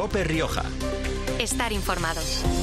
COPE Rioja. Estar informado.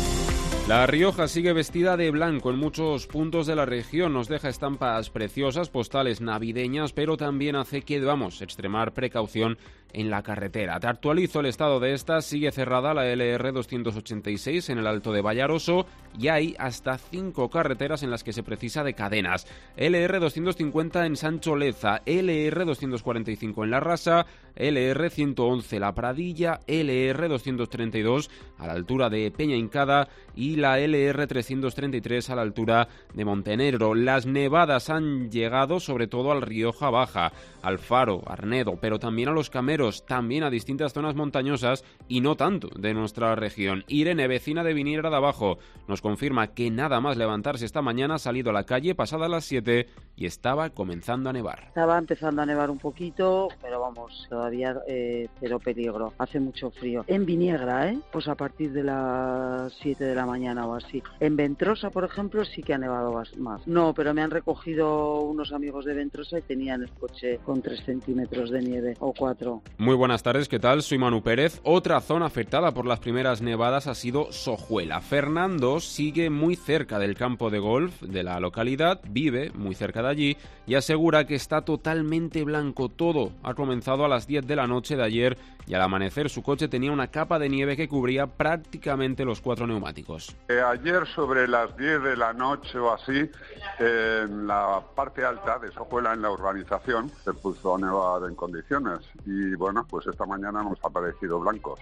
La Rioja sigue vestida de blanco en muchos puntos de la región. Nos deja estampas preciosas, postales navideñas, pero también hace que debamos extremar precaución en la carretera. Te actualizo el estado de esta. Sigue cerrada la LR 286 en el Alto de Vallaroso y hay hasta 5 carreteras en las que se precisa de cadenas. LR 250 en Sancho Leza, LR 245 en La Rasa, LR 111 La Pradilla, LR 232 a la altura de Peña Hincada y la LR 333 a la altura de Montenegro. Las nevadas han llegado sobre todo al Rioja Baja, al Faro, Arnedo, pero también a Los Cameros, también a distintas zonas montañosas y no tanto de nuestra región. Irene, vecina de Viniera de Abajo, nos confirma que nada más levantarse esta mañana ha salido a la calle pasadas las 7 y estaba comenzando a nevar. Estaba empezando a nevar un poquito, pero vamos, todavía cero peligro. Hace mucho frío. En Viniegra, pues a partir de las 7 de la mañana o así. En Ventrosa, por ejemplo, sí que ha nevado más. No, pero me han recogido unos amigos de Ventrosa y tenían el coche con 3 centímetros de nieve o 4. Muy buenas tardes, ¿qué tal? Soy Manu Pérez. Otra zona afectada por las primeras nevadas ha sido Sojuela. Fernando sigue muy cerca del campo de golf de la localidad, vive muy cerca de allí y asegura que está totalmente blanco todo. Ha comenzado a las 10 de la noche de ayer y al amanecer su coche tenía una capa de nieve que cubría prácticamente los 4 neumáticos. Ayer sobre las 10 de la noche o así, en la parte alta de Sojuela, en la urbanización, se puso a nevar en condiciones y bueno, pues esta mañana nos ha parecido blancos.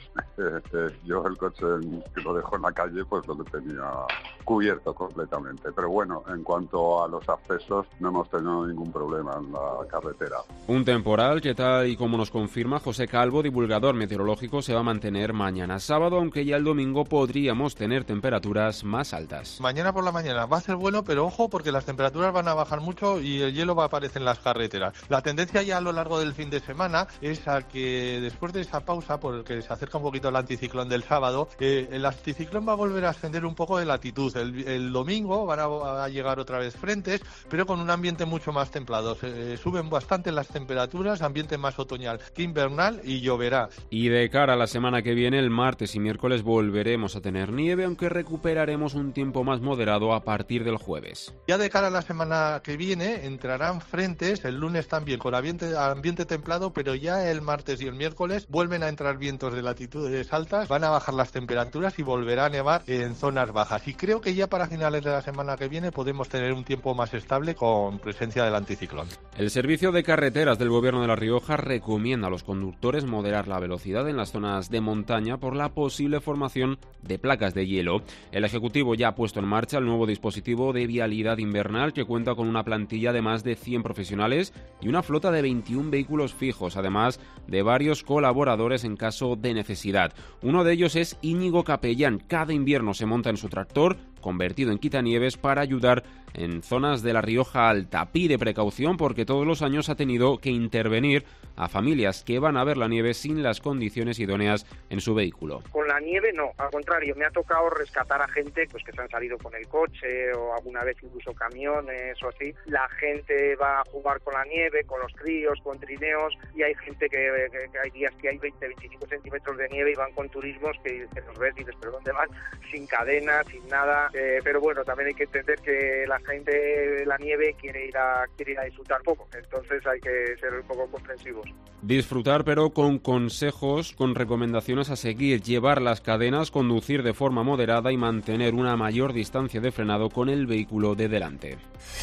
Yo el coche que lo dejo en la calle pues lo tenía cubierto completamente, pero bueno, en cuanto a los accesos no hemos tenido ningún problema en la carretera. Un temporal que, tal y como nos confirma José Calvo, divulgador meteorológico, se va a mantener mañana sábado, aunque ya el domingo podríamos tener temperaturas más altas. Mañana por la mañana va a ser bueno, pero ojo porque las temperaturas van a bajar mucho y el hielo va a aparecer en las carreteras. La tendencia ya a lo largo del fin de semana es a que después de esa pausa, por el que se acerca un poquito el anticiclón del sábado, el anticiclón va a volver a ascender un poco de latitud. El domingo van a llegar otra vez frentes, pero con un ambiente mucho más templado. Suben bastante las temperaturas, ambiente más otoñal que invernal y lloverá. Y de cara a la semana que viene, el martes y miércoles volveremos a tener nieve, aunque recuperaremos un tiempo más moderado a partir del jueves. Ya de cara a la semana que viene entrarán frentes, el lunes también con ambiente templado, pero ya el martes y el miércoles vuelven a entrar vientos de latitudes altas, van a bajar las temperaturas y volverá a nevar en zonas bajas. Y creo que ya para finales de la semana que viene podemos tener un tiempo más estable con presencia del anticiclón. El Servicio de Carreteras del Gobierno de La Rioja recomienda a los conductores moderar la velocidad en las zonas de montaña por la posible formación de placas de hielo. El Ejecutivo ya ha puesto en marcha el nuevo dispositivo de vialidad invernal que cuenta con una plantilla de más de 100 profesionales y una flota de 21 vehículos fijos, además de varios colaboradores en caso de necesidad. Uno de ellos es Íñigo Capellán. Cada invierno se monta en su tractor, convertido en quitanieves, para ayudar en zonas de La Rioja Alta. Pide precaución porque todos los años ha tenido que intervenir a familias que van a ver la nieve sin las condiciones idóneas en su vehículo. Con la nieve no, al contrario, me ha tocado rescatar a gente pues que se han salido con el coche o alguna vez incluso camiones o así. La gente va a jugar con la nieve, con los críos, con trineos, y hay gente que hay días que hay 20-25 centímetros de nieve y van con turismos que los ves y dices, ¿pero dónde van? Sin cadenas, sin nada, pero bueno, también hay que entender que la gente de la nieve quiere ir a disfrutar poco, entonces hay que ser un poco comprensivos. Disfrutar, pero con consejos, con recomendaciones a seguir: llevar las cadenas, conducir de forma moderada y mantener una mayor distancia de frenado con el vehículo de delante.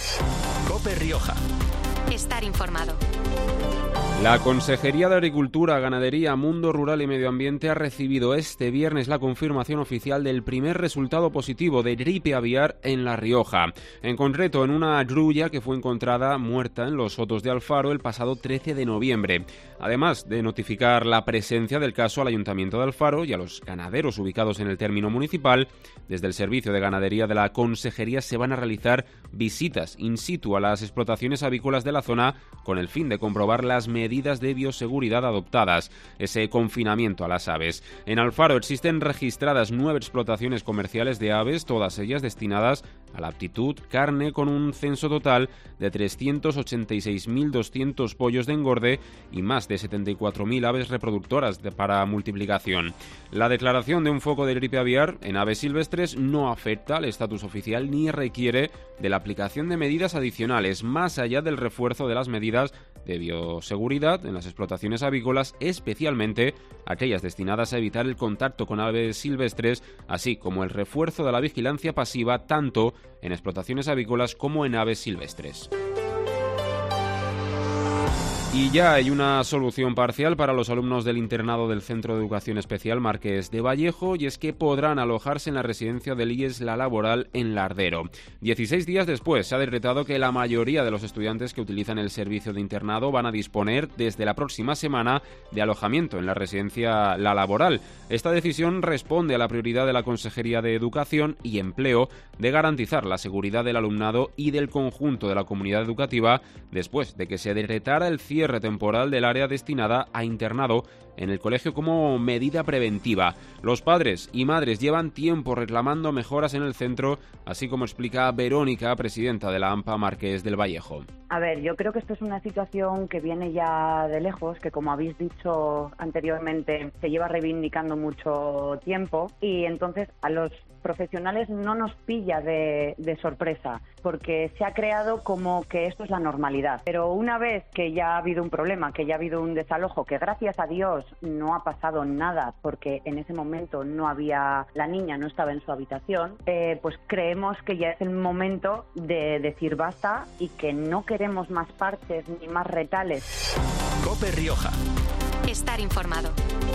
COPE Rioja. Estar informado. La Consejería de Agricultura, Ganadería, Mundo Rural y Medio Ambiente ha recibido este viernes la confirmación oficial del primer resultado positivo de gripe aviar en La Rioja. En concreto, en una grulla que fue encontrada muerta en los Sotos de Alfaro el pasado 13 de noviembre. Además de notificar la presencia del caso al Ayuntamiento de Alfaro y a los ganaderos ubicados en el término municipal, desde el Servicio de Ganadería de la Consejería se van a realizar visitas in situ a las explotaciones avícolas de la zona con el fin de comprobar las medidas medidas de bioseguridad adoptadas, ese confinamiento a las aves. En Alfaro existen registradas 9 explotaciones comerciales de aves, todas ellas destinadas a la aptitud carne, con un censo total de 386.200 pollos de engorde y más de 74.000 aves reproductoras para multiplicación. La declaración de un foco de gripe aviar en aves silvestres no afecta al estatus oficial ni requiere de la aplicación de medidas adicionales, más allá del refuerzo de las medidas de bioseguridad en las explotaciones avícolas, especialmente aquellas destinadas a evitar el contacto con aves silvestres, así como el refuerzo de la vigilancia pasiva tanto en explotaciones avícolas como en aves silvestres. Y ya hay una solución parcial para los alumnos del internado del Centro de Educación Especial Marqués de Vallejo, y es que podrán alojarse en la residencia del IES La Laboral en Lardero. 16 días después se ha decretado que la mayoría de los estudiantes que utilizan el servicio de internado van a disponer desde la próxima semana de alojamiento en la residencia La Laboral. Esta decisión responde a la prioridad de la Consejería de Educación y Empleo de garantizar la seguridad del alumnado y del conjunto de la comunidad educativa después de que se decretara el cierre temporal del área destinada a internado en el colegio como medida preventiva. Los padres y madres llevan tiempo reclamando mejoras en el centro, así como explica Verónica, presidenta de la AMPA Marqués del Vallejo. A ver, yo creo que esto es una situación que viene ya de lejos, que como habéis dicho anteriormente, se lleva reivindicando mucho tiempo, y entonces a los profesionales no nos pilla de sorpresa, porque se ha creado como que esto es la normalidad. Pero una vez que ya ha habido un problema, que ya ha habido un desalojo, que gracias a Dios no ha pasado nada, porque en ese momento no había, la niña no estaba en su habitación, pues creemos que ya es el momento de decir basta y que no queremos más parches ni más retales. COPE Rioja. Estar informado.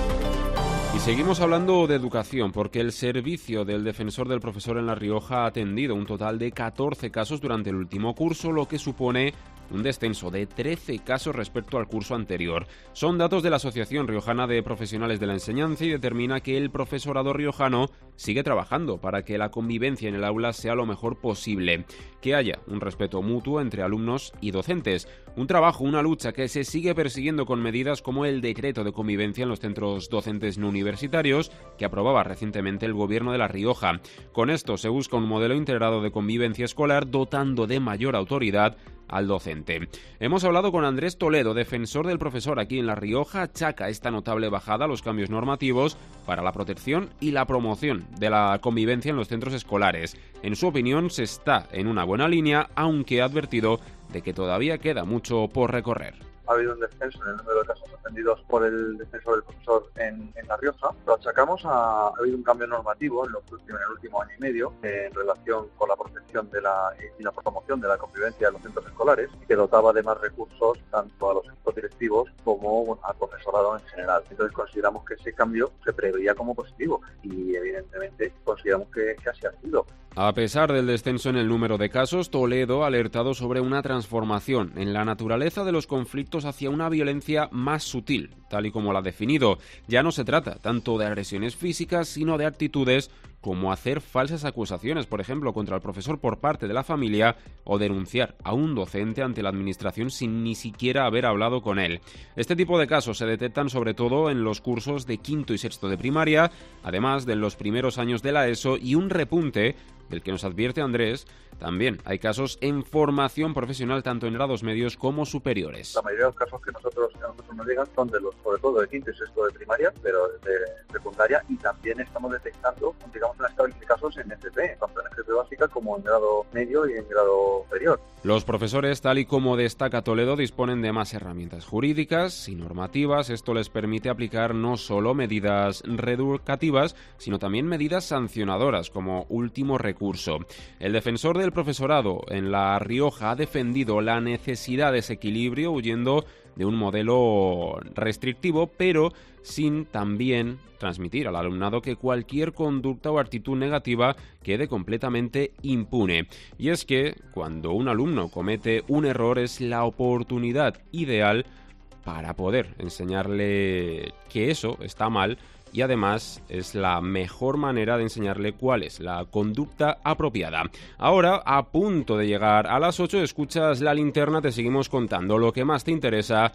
Y seguimos hablando de educación, porque el servicio del defensor del profesor en La Rioja ha atendido un total de 14 casos durante el último curso, lo que supone un descenso de 13 casos respecto al curso anterior. Son datos de la Asociación Riojana de Profesionales de la Enseñanza y determina que el profesorado riojano sigue trabajando para que la convivencia en el aula sea lo mejor posible, que haya un respeto mutuo entre alumnos y docentes. Un trabajo, una lucha que se sigue persiguiendo con medidas como el decreto de convivencia en los centros docentes no universitarios que aprobaba recientemente el Gobierno de La Rioja. Con esto se busca un modelo integrado de convivencia escolar dotando de mayor autoridad al docente. Hemos hablado con Andrés Toledo, defensor del profesor aquí en La Rioja. Achaca esta notable bajada a los cambios normativos para la protección y la promoción de la convivencia en los centros escolares. En su opinión, se está en una buena línea, aunque ha advertido de que todavía queda mucho por recorrer. Ha habido un descenso en el número de casos atendidos por el defensor del profesor en La Rioja. Lo achacamos ha habido un cambio normativo en el último año y medio en relación con la protección y la promoción de la convivencia en los centros escolares, que dotaba de más recursos tanto a los equipos directivos como al profesorado en general. Entonces consideramos que ese cambio se preveía como positivo y evidentemente consideramos que así ha sido. A pesar del descenso en el número de casos, Toledo ha alertado sobre una transformación en la naturaleza de los conflictos hacia una violencia más sutil, tal y como la ha definido. Ya no se trata tanto de agresiones físicas, sino de actitudes como hacer falsas acusaciones, por ejemplo, contra el profesor por parte de la familia, o denunciar a un docente ante la administración sin ni siquiera haber hablado con él. Este tipo de casos se detectan sobre todo en los cursos de quinto y sexto de primaria, además de en los primeros años de la ESO, y un repunte del que nos advierte Andrés. También hay casos en formación profesional tanto en grados medios como superiores. La mayoría de los casos que a nosotros nos llegan son sobre todo de quinto y sexto de primaria, pero de secundaria, y también estamos detectando, digamos, una escala de casos en FP, tanto en FP básica como en grado medio y en grado superior. Los profesores, tal y como destaca Toledo, disponen de más herramientas jurídicas y normativas. Esto les permite aplicar no solo medidas reeducativas, sino también medidas sancionadoras como último recurso. El defensor del profesorado en La Rioja ha defendido la necesidad de ese equilibrio, huyendo de un modelo restrictivo, pero sin también transmitir al alumnado que cualquier conducta o actitud negativa quede completamente impune. Y es que cuando un alumno comete un error es la oportunidad ideal para poder enseñarle que eso está mal, y además es la mejor manera de enseñarle cuál es la conducta apropiada. Ahora, a punto de llegar a las 8, escuchas La Linterna, te seguimos contando lo que más te interesa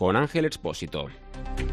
con Ángel Expósito.